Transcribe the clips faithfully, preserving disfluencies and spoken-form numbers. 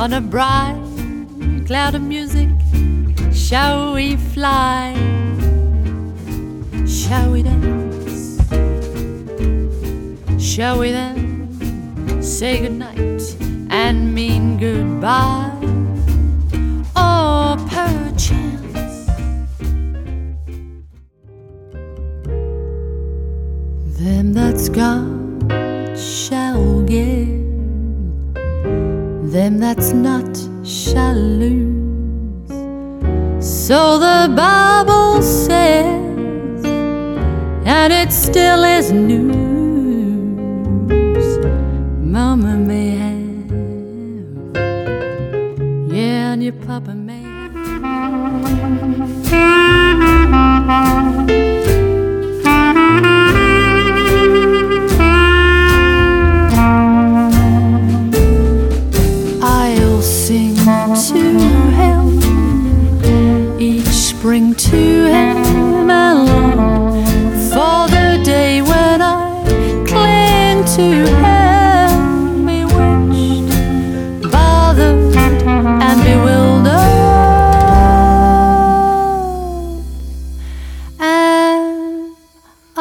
On a bright cloud of music, shall we fly? Shall we dance? Shall we then say goodnight and mean goodbye? Or perchance them that's gone shall give, them that's not shall lose. So the Bible says, and it still is news. Mama may have, yeah, and your papa may have. I'll sing to him each spring, to him alone, for the day when I cling to him, bewitched, bothered, and bewildered, and I.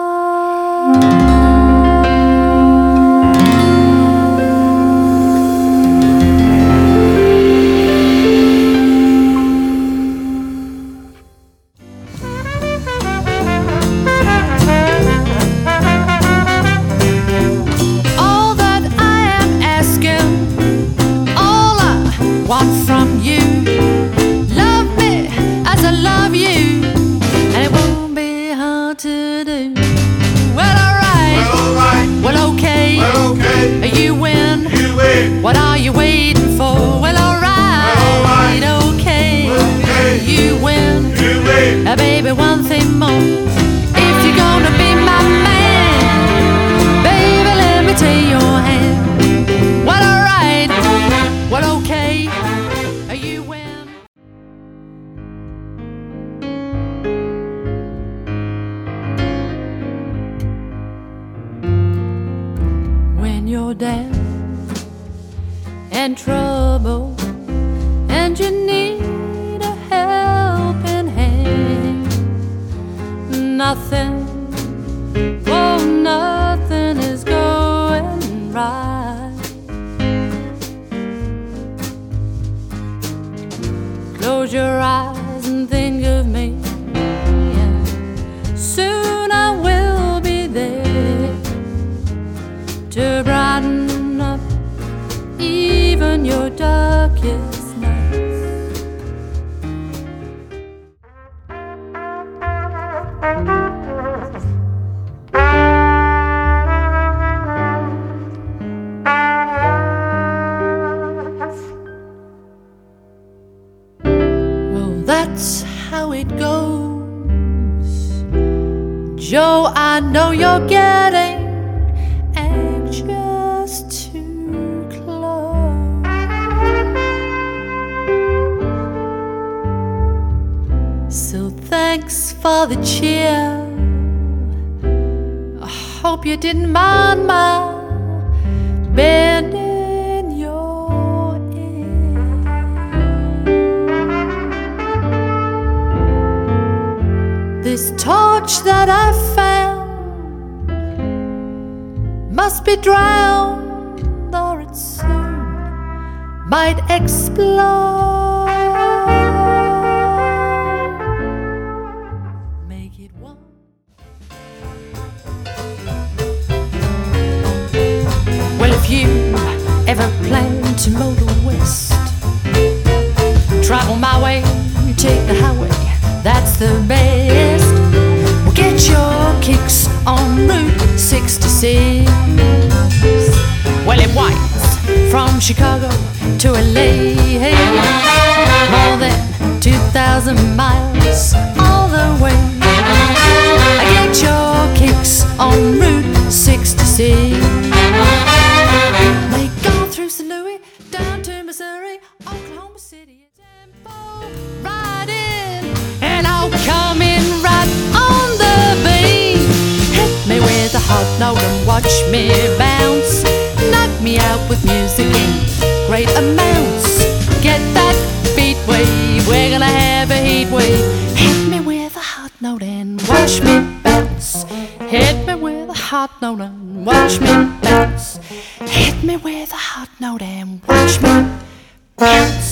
Want from you, love me as I love you, and it won't be hard to do. Well, alright, well, alright, well, okay, well, okay, you win, you win. What are you waiting for? Well, alright, well, alright, okay, okay, you win, you win. uh, baby, one thing more, if you're gonna be my man, baby, let me take your hand. Well, alright, well, okay, you win. When you're down and trouble and you need a helping hand, nothing, oh, nothing is going right. Close your eyes and think of me, yeah. Soon I will be there to brighten up even your darkest nights. That's how it goes, Joe. I know you're getting anxious too close, so thanks for the cheer. I hope you didn't mind my bending your ear. This torch that I found must be drowned, or it soon might explode. Make it one. Well, if you ever plan to motor west, travel my way, you take the highway, that's the best. Well, get your kicks on Route sixty-six. Well, it winds from Chicago to L A, more than two thousand miles all the way. Get your kicks on Route sixty-six. They go through Saint Louis, down to Missouri, Oklahoma City, Tempo, riding, and I'll come in right on the beat. Hit me with a hot note and watch me bounce. Knock me out with music and great amounts. Get that beat wave, we're gonna have a heat wave. Hit me with a hot note and watch me bounce. Hit me with a hot note and watch me bounce. Hit me with a hot note and watch me bounce.